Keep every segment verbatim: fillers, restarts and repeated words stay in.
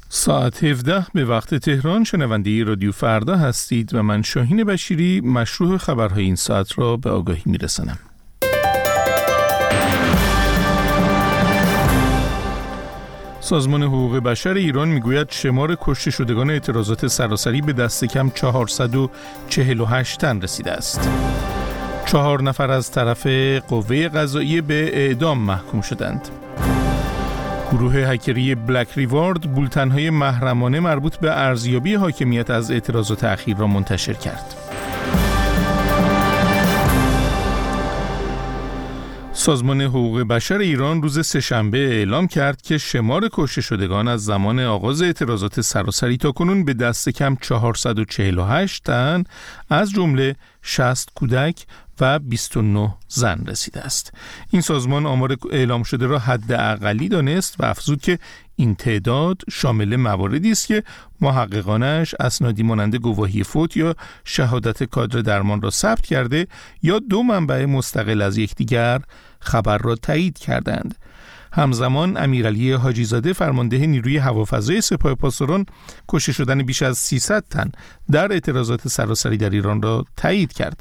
ساعت هفده به وقت تهران. شنونده رادیو فردا هستید و من شاهین بشیری مشروع خبرهای این ساعت را به آگاهی میرسانم. سازمان حقوق بشر ایران میگوید شمار کشته شدگان اعتراضات سراسری به دست کم چهارصد و چهل و هشت تن رسیده است. چهار نفر از طرف قوه قضاییه به اعدام محکوم شدند. گروه هکری بلک ریوارد بولتن‌های محرمانه مربوط به ارزیابی حاکمیت از اعتراضات اخیر را منتشر کرد. سازمان حقوق بشر ایران روز سه‌شنبه اعلام کرد که شمار کشته شدگان از زمان آغاز اعتراضات سراسری تاکنون به دست کم چهارصد و چهل و هشت تن از جمله شصت کودک و بیست و نه زن رسیده است. این سازمان آمار اعلام شده را حد اقلی دانست و افزود که این تعداد شامل مواردی است که محققانش اسنادی مانند گواهی فوت یا شهادت کادر درمان را ثبت کرده یا دو منبع مستقل از یکدیگر خبر را تایید کردند. همزمان امیرعلی حاجی زاده فرمانده نیروی هوافضای سپاه پاسداران کشته شدن بیش از سیصد تن در اعتراضات سراسری در ایران را تایید کرد.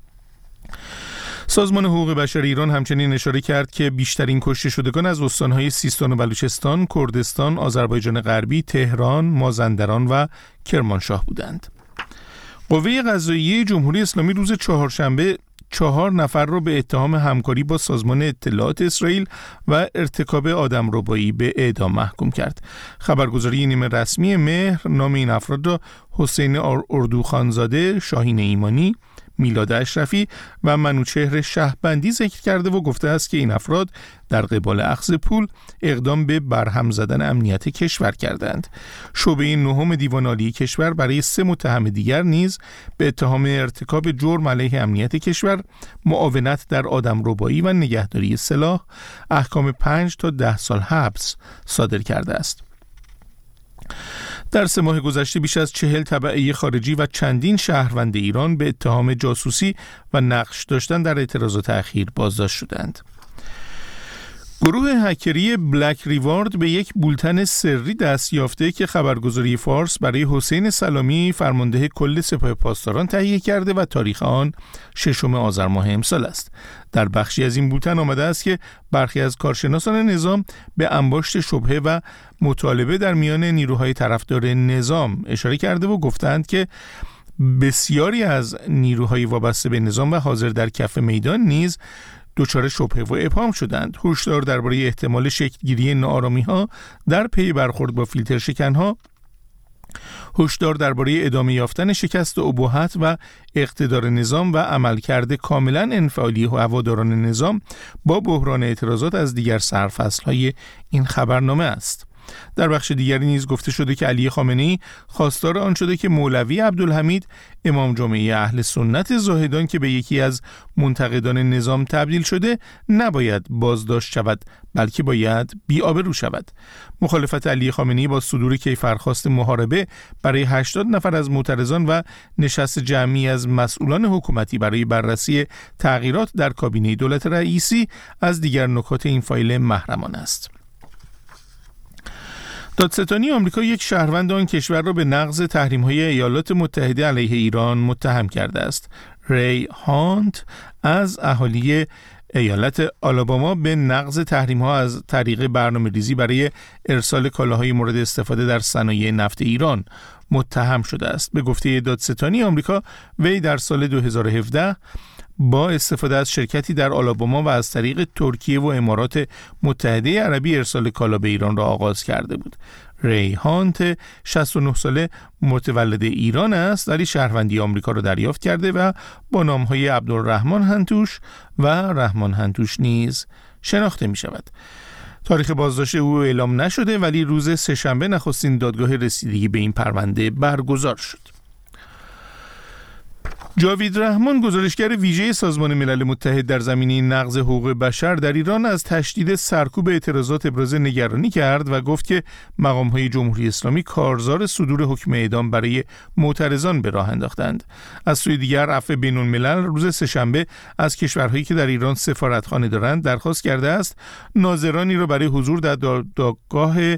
سازمان حقوق بشر ایران همچنین اشاره کرد که بیشترین کشته شدگان از استان‌های سیستان و بلوچستان، کردستان، آذربایجان غربی، تهران، مازندران و کرمانشاه بودند. قوه قضاییه جمهوری اسلامی روز چهارشنبه چهار نفر را به اتهام همکاری با سازمان اطلاعات اسرائیل و ارتکاب آدمربایی به اعدام محکوم کرد. خبرگزاری نیمه رسمی مهر نام این افراد را حسین اردوخانزاده، شاهین ایمانی، میلاد اشرفی و منوچهر شهبندی ذکر کرده و گفته است که این افراد در قبال اخذ پول اقدام به برهم زدن امنیت کشور کردند. شعبه نهم دیوان عالی کشور برای سه متهم دیگر نیز به اتهام ارتکاب جرم علیه امنیت کشور، معاونت در آدمربایی و نگهداری سلاح احکام پنج تا ده سال حبس صادر کرده است. در سه ماه گذشته بیش از چهل تبعه خارجی و چندین شهروند ایران به اتهام جاسوسی و نقش داشتن در اعتراضات اخیر بازداشت شدند. گروه هکری بلک ریوارد به یک بولتن سری دست یافته که خبرگزاری فارس برای حسین سلامی فرمانده کل سپاه پاسداران تهیه کرده و تاریخ آن ششم آذر ماه امسال است. در بخشی از این بولتن آمده است که برخی از کارشناسان نظام به انباشت شبهه و مطالبه در میان نیروهای طرفدار نظام اشاره کرده و گفتند که بسیاری از نیروهای وابسته به نظام و حاضر در کف میدان نیز دچار شبهه و ابهام شدند. هشدار درباره احتمال شکلگیری ناآرامی‌ها در پی برخورد با فیلتر شکن‌ها، هشدار درباره ادامه یافتن شکست ابهت و اقتدار نظام و عملکرد کاملا انفعالی هواداران نظام با بحران اعتراضات از دیگر سرفصل‌های این خبرنامه است. در بخش دیگری نیز گفته شده که علی خامنه‌ای خواستار آن شده که مولوی عبدالحمید امام جمعه اهل سنت زاهدان که به یکی از منتقدان نظام تبدیل شده نباید بازداشت شود، بلکه باید بی‌آبرو شود. مخالفت علی خامنه‌ای با صدور کیفرخواست محاربه برای هشتاد نفر از معترضان و نشست جمعی از مسئولان حکومتی برای بررسی تغییرات در کابینه دولت رئیسی از دیگر نکات این فایل محرمانه است. دادستانی آمریکا یک شهروند آن کشور را به نقض تحریم‌های ایالات متحده علیه ایران متهم کرده است. ری هانت از اهالی ایالت آلاباما به نقض تحریم‌ها از طریق برنامه‌ریزی برای ارسال کالاهای مورد استفاده در صنایع نفت ایران متهم شده است. به گفته دادستانی آمریکا، وی در سال دو هزار و هفده با استفاده از شرکتی در آلاباما و از طریق ترکیه و امارات متحده عربی ارسال کالا به ایران را آغاز کرده بود. ری هانت شصت و نه ساله متولد ایران است، ولی شهروندی آمریکا را دریافت کرده و با نام‌های عبدالرحمن هنتوش و رحمان هنتوش نیز شناخته می شود. تاریخ بازداشت او اعلام نشده، ولی روز سه‌شنبه نخستین دادگاه رسیدگی به این پرونده برگزار شد. جاوید رحمان، گزارشگر ویژه سازمان ملل متحد در زمینه نقض حقوق بشر در ایران، از تشدید سرکوب اعتراضات ابراز نگرانی کرد و گفت که مقام‌های جمهوری اسلامی کارزار صدور حکم اعدام برای معترضان به راه انداختند. از سوی دیگر عفو بین‌الملل روز سه‌شنبه از کشورهایی که در ایران سفارتخانه دارند درخواست کرده است ناظرانی را برای حضور در دادگاه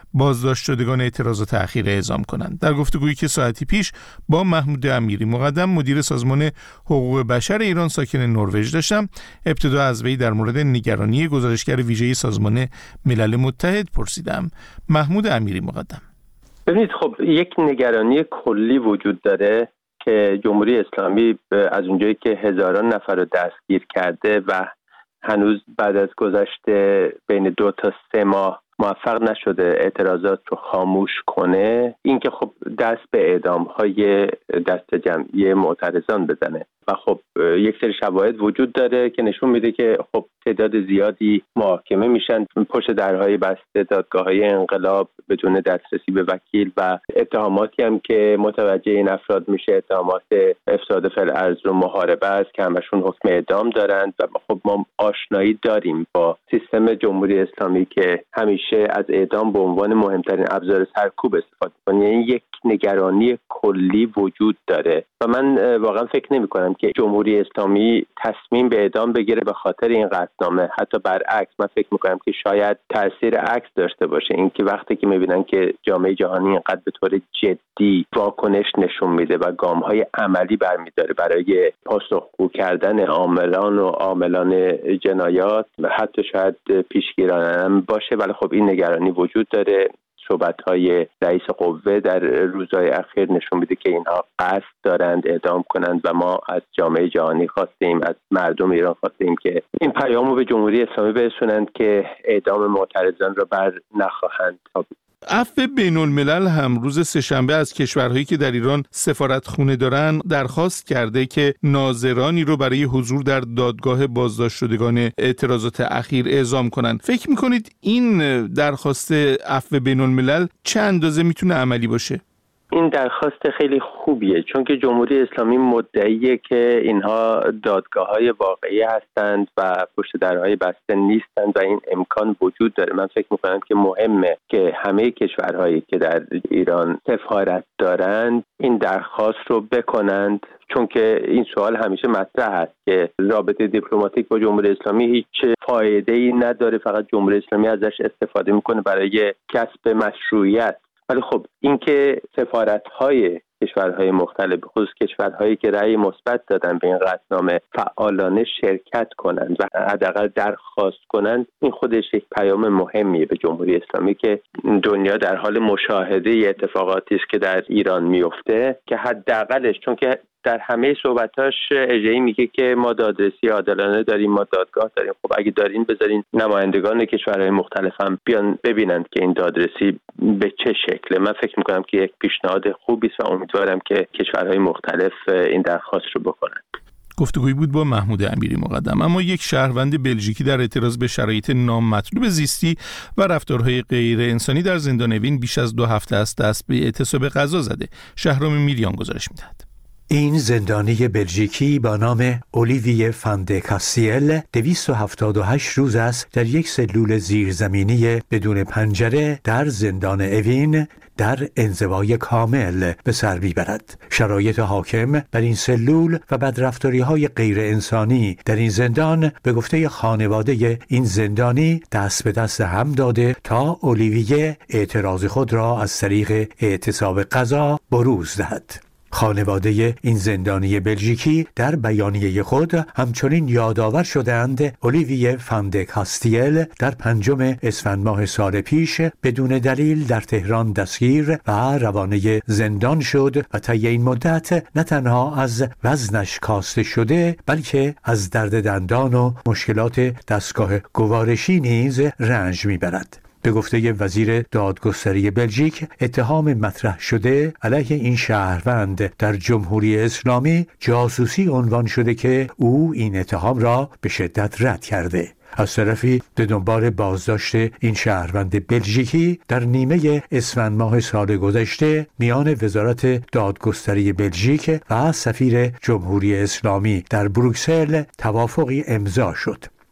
بازداشت شدگان اعتراضات اخیر اعزام کنند. در گفتگویی که ساعتی پیش با محمود امیری مقدم مدیر سازمان حقوق بشر ایران ساکن نروژ داشتم، ابتدا از وی در مورد نگرانی گزارشگر ویژه سازمان ملل متحد پرسیدم. محمود امیری مقدم: ببینید، خب یک نگرانی کلی وجود داره که جمهوری اسلامی از اونجایی که هزاران نفر رو دستگیر کرده و هنوز بعد از گذشته بین دو تا سه ماه موفق نشده اعتراضات رو خاموش کنه، این که خب دست به اعدام‌های دست جمعی معترضان بزنه و خب یک سری شواهد وجود داره که نشون میده که خب تعداد زیادی محاکمه میشن پشت درهای بسته، دادگاه‌های انقلاب بدون دسترسی به وکیل و اتهاماتی هم که متوجه این افراد میشه اتهامات افساد فی‌الارض و محاربه است که همشون حکم اعدام دارند و خب ما آشنایی داریم با سیستم جمهوری اسلامی که همیشه از اعدام به عنوان مهمترین ابزار سرکوب استفاده می‌کنه. یعنی یک نگرانی کلی وجود داره و من واقعا فکر نمی‌کنم که جمهوری اسلامی تصمیم به اعدام بگیره به خاطر این قطعنامه. حتی برعکس، من فکر می‌کنم که شاید تاثیر عکس داشته باشه، اینکه وقتی که می‌بینن که جامعه جهانی اینقدر به طور جدی واکنش نشون میده و گام‌های عملی برمی‌داره برای پاسخگو کردن عاملان و عاملان جنایات، حتی شاید پیشگیرانه هم باشه، ولی خب این نگرانی وجود داره. صحبت‌های رئیس قوه در روزهای اخیر نشون میده که اینها قصد دارند اعدام کنند و ما از جامعه جهانی خواستیم، از مردم ایران خواستیم که این پیامو به جمهوری اسلامی برسونند که اعدام معترضان را بر نخواهند تابید. عفو بین الملل هم روز سه‌شنبه از کشورهایی که در ایران سفارتخونه دارن درخواست کرده که ناظرانی رو برای حضور در دادگاه بازداشت شدگان اعتراضات اخیر اعزام کنن. فکر میکنید این درخواست عفو بین الملل چه اندازه میتونه عملی باشه؟ این درخواست خیلی خوبیه، چون که جمهوری اسلامی مدعیه که اینها دادگاه‌های واقعی هستند و پشت درهای بسته نیستند و این امکان وجود داره. من فکر می‌کنم که مهمه که همه کشورهایی که در ایران سفارت دارند این درخواست رو بکنند، چون که این سوال همیشه مطرح است که رابطه دیپلماتیک با جمهوری اسلامی هیچ فایده‌ای نداره، فقط جمهوری اسلامی ازش استفاده می‌کنه برای کسب مشروعیت. ولی خب اینکه سفارت‌های کشورهای مختلف، خصوص کشورهایی که رأی مثبت دادن به این قطعنامه، فعالانه شرکت کنند و حداقل درخواست کنند، این خودش یک پیام مهمیه به جمهوری اسلامی که دنیا در حال مشاهده اتفاقاتی است که در ایران میفته، که حداقلش، چون که در همه صحبتاش اجایی میگه که ما دادرسی عادلانه داریم، ما دادگاه داریم. خب اگه دارین بذارین نمایندگان کشورهای مختلف هم بیان ببینند که این دادرسی به چه شکله. من فکر میکنم که یک پیشنهاد خوبی است و امیدوارم که کشورهای مختلف این درخواست رو بکنند. گفتگویی بود با محمود امیری مقدم. اما یک شهروند بلژیکی در اعتراض به شرایط نامطلوب زیستی و رفتارهای غیر انسانی در زندان اوین بیش از دو هفته است دست به اعتصاب غذا زده. شهرام میریان گزارش میدهد. این زندانی بلژیکی با نام اولیویه فان د کاستیل دویست و هفتاد و هشت روز است در یک سلول زیرزمینی بدون پنجره در زندان اوین در انزوای کامل به سر میبرد. شرایط حاکم بر این سلول و بدرفتاری‌های غیر انسانی در این زندان به گفته خانواده این زندانی دست به دست هم داده تا اولیویه اعتراض خود را از طریق اعتصاب غذا بروز دهد. خانواده این زندانی بلژیکی در بیانیه خود همچنین یادآور شدند اولیویه فان د کاستیل در پنجم اسفند ماه سال پیش بدون دلیل در تهران دستگیر و روانه زندان شد و طی این مدت نه تنها از وزنش کاسته شده بلکه از درد دندان و مشکلات دستگاه گوارشی نیز رنج میبرد. به گفته وزیر دادگستری بلژیک، اتهام مطرح شده علیه این شهروند در جمهوری اسلامی جاسوسی عنوان شده که او این اتهام را به شدت رد کرده. از طرفی به دنبال بازداشت این شهروند بلژیکی در نیمه اسفند ماه سال گذشته میان وزارت دادگستری بلژیک و سفیر جمهوری اسلامی در بروکسل توافقی امضا شد.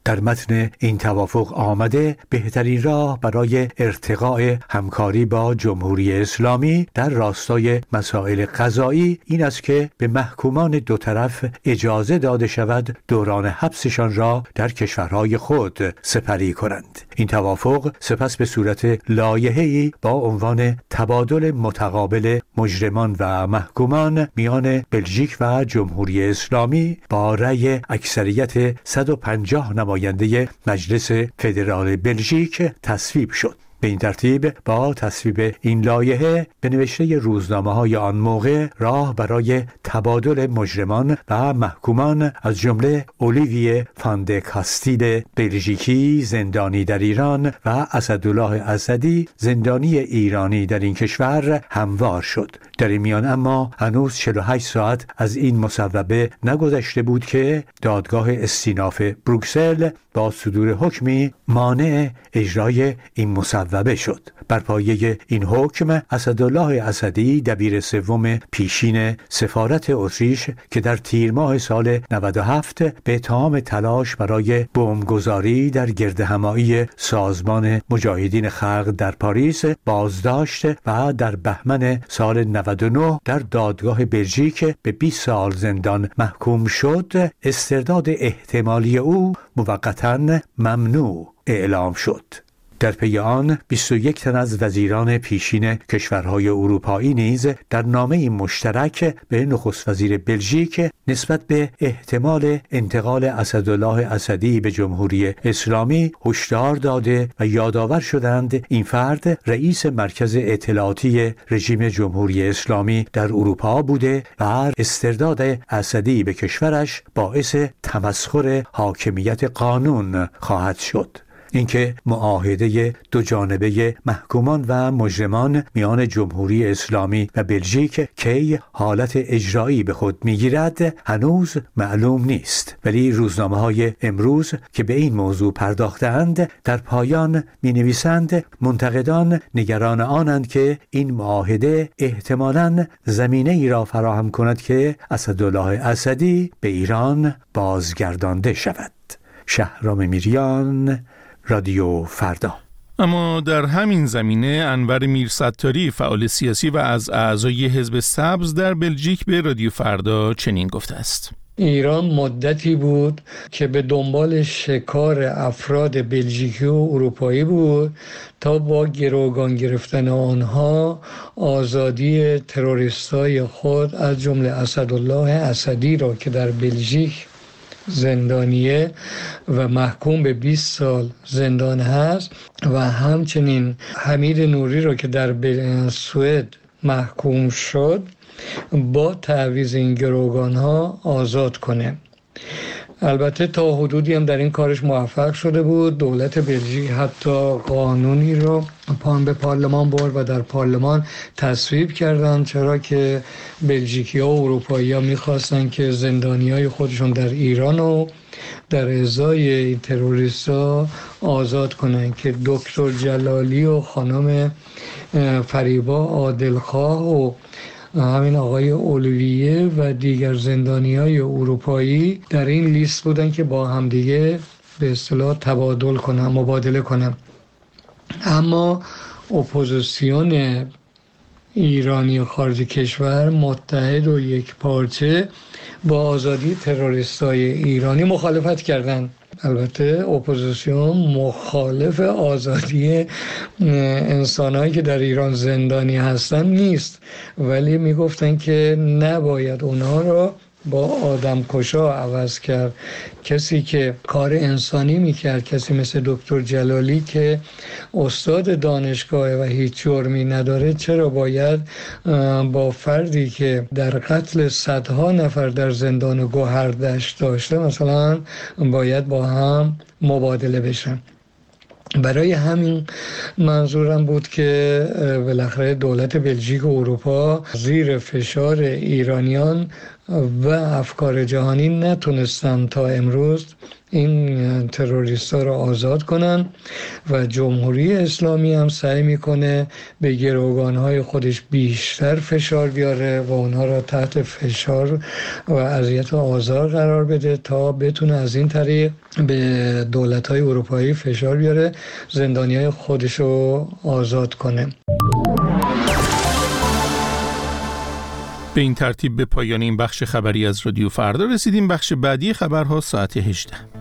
در متن این توافق آمده بهترین راه برای ارتقاء همکاری با جمهوری اسلامی در راستای مسائل قضایی این است که به محکومان دو طرف اجازه داده شود دوران حبسشان را در کشورهای خود سپری کنند. این توافق سپس به صورت لایحه‌ای با عنوان تبادل متقابل مجرمان و محکومان میان بلژیک و جمهوری اسلامی با رأی اکثریت صد و پنجاه نماینده مجلس فدرال بلژیک تصویب شد. به این ترتیب با تصویب این لایحه به نوشته روزنامه‌های آن موقع راه برای تبادل مجرمان و محکومان از جمله اولیویه فاندی کاستیل بلژیکی زندانی در ایران و اسدالله اسدی زندانی ایرانی در این کشور هموار شد. در این میان اما هنوز چهل و هشت ساعت از این مصوبه نگذشته بود که دادگاه استیناف بروکسل با صدور حکمی مانع اجرای این مصوبه شد. بر پایه این حکم اسدالله اسدی دبیر سوم پیشین سفارت اتریش که در تیر ماه سال نود و هفت به اتهام تلاش برای بمبگذاری در گردهمایی سازمان مجاهدین خلق در پاریس بازداشت و در بهمن سال نود و نه در دادگاه بلژیک به بیست سال زندان محکوم شد، استرداد احتمالی او موقتاً ممنوع اعلام شد. در پی آن بیست و یک تن از وزیران پیشین کشورهای اروپایی نیز در نامه مشترک به نخست وزیر بلژیک نسبت به احتمال انتقال اسدالله اسدی به جمهوری اسلامی هشدار داده و یادآور شدند این فرد رئیس مرکز اطلاعاتی رژیم جمهوری اسلامی در اروپا بوده و استرداد اسدی به کشورش باعث تمسخر حاکمیت قانون خواهد شد. اینکه معاهده دو جانبه محکومان و مجرمان میان جمهوری اسلامی و بلژیک کی حالت اجرایی به خود میگیرد هنوز معلوم نیست، ولی روزنامه‌های امروز که به این موضوع پرداختند در پایان می‌نویسند منتقدان نگران آنند که این معاهده احتمالاً زمینه ای را فراهم کند که اسدالله اسدی به ایران بازگردانده شود. شهرام میریان، رادیو فردا. اما در همین زمینه انور میرستاری فعال سیاسی و از اعضای حزب سبز در بلژیک به رادیو فردا چنین گفته است: ایران مدتی بود که به دنبال شکار افراد بلژیکی و اروپایی بود تا با گروگان گرفتن آنها آزادی تروریستای خود از جمله اسدالله اسدی را که در بلژیک زندانیه و محکوم به بیست سال زندان هست و همچنین حمید نوری را که در سوئد محکوم شد با تعویض این گروگان ها آزاد کنه. البته تا حدودی هم در این کارش موفق شده بود. دولت بلژیک حتی قانونی رو پان به پارلمان برد و در پارلمان تصویب کردن، چرا که بلژیکی ها و اروپایی ها میخواستن که زندانی های خودشون در ایران و در ازای این تروریست ها آزاد کنن که دکتر جلالی و خانم فریبا عادلخواه و همین آقای اولیویه و دیگر زندانی‌های اروپایی در این لیست بودن که با همدیگه به اصطلاح تبادل کنن، مبادله کنن. اما اپوزیسیون ایرانی خارج کشور متحد و یک پارچه با آزادی تروریستای ایرانی مخالفت کردند. البته اپوزیسیون مخالف آزادی انسانهایی که در ایران زندانی هستن نیست، ولی میگفتن که نباید اونها رو با آدم کشا عوض کرد. کسی که کار انسانی میکرد، کسی مثل دکتر جلالی که استاد دانشگاه و هیچ جرمی نداره، چرا باید با فردی که در قتل صدها نفر در زندان گوهردشت داشته مثلا باید با هم مبادله بشن؟ برای همین منظورم بود که بالاخره دولت بلژیک و اروپا زیر فشار ایرانیان و افکار جهانی نتونستن تا امروز این تروریست ها رو آزاد کنن و جمهوری اسلامی هم سعی میکنه به گروگان های خودش بیشتر فشار بیاره و اونها را تحت فشار و اذیت و آزار قرار بده تا بتونه از این طریق به دولت های اروپایی فشار بیاره، زندانی های خودش رو آزاد کنه. به این ترتیب به پایان این بخش خبری از رادیو فردا رسیدیم. بخش بعدی خبرها ساعت هجده.